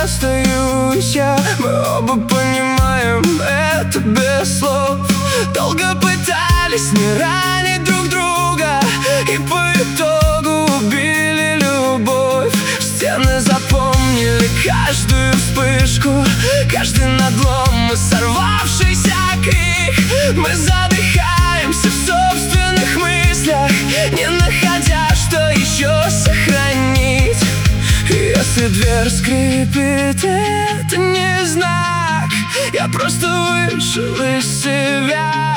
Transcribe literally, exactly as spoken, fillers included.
остаюсь я. Мы оба понимаем это без слов. Долго пытались не ранить друг друга, и по итогу убили любовь. Стены запомнили каждую вспышку, каждый надлом и сорвавшийся крик. Мы задыхаемся в собственных мыслях, не находя, что еще сохранить. Если дверь скрипит, это не знак, я просто вышел из себя.